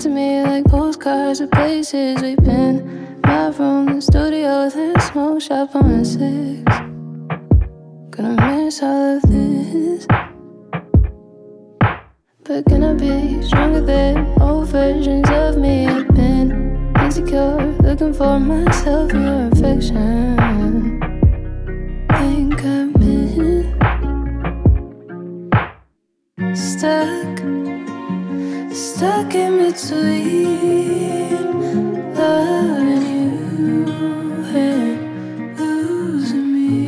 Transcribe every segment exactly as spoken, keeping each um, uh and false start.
to me like postcards of places we've been. My room, the studio, the smoke shop on six. Gonna miss all of this. But can I be stronger than old versions of me? I've been insecure, looking for myself in your affection. Think I've been stuck, stuck in between loving you and losing me.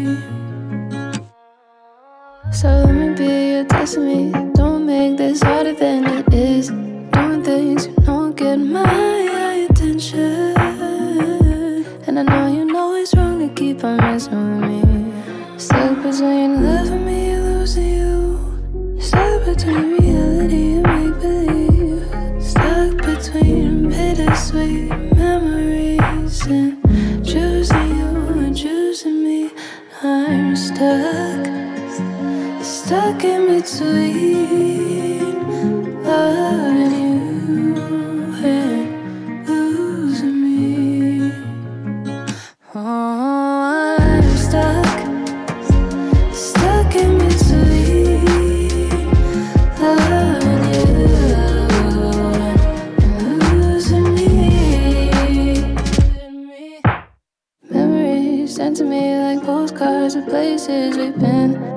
So let me be your destiny. Don't make this harder than it is. Doing things you don't get my attention. And I know you know it's wrong to keep on messing with me. Stuck between loving me and losing you. Stuck between reality and make-believe. Stuck between bittersweet memories and choosing you and choosing me. I'm stuck, stuck in between loving you and losing me. Oh, I'm stuck, stuck in between loving you and losing me. Memories sent to me like postcards of places we've been.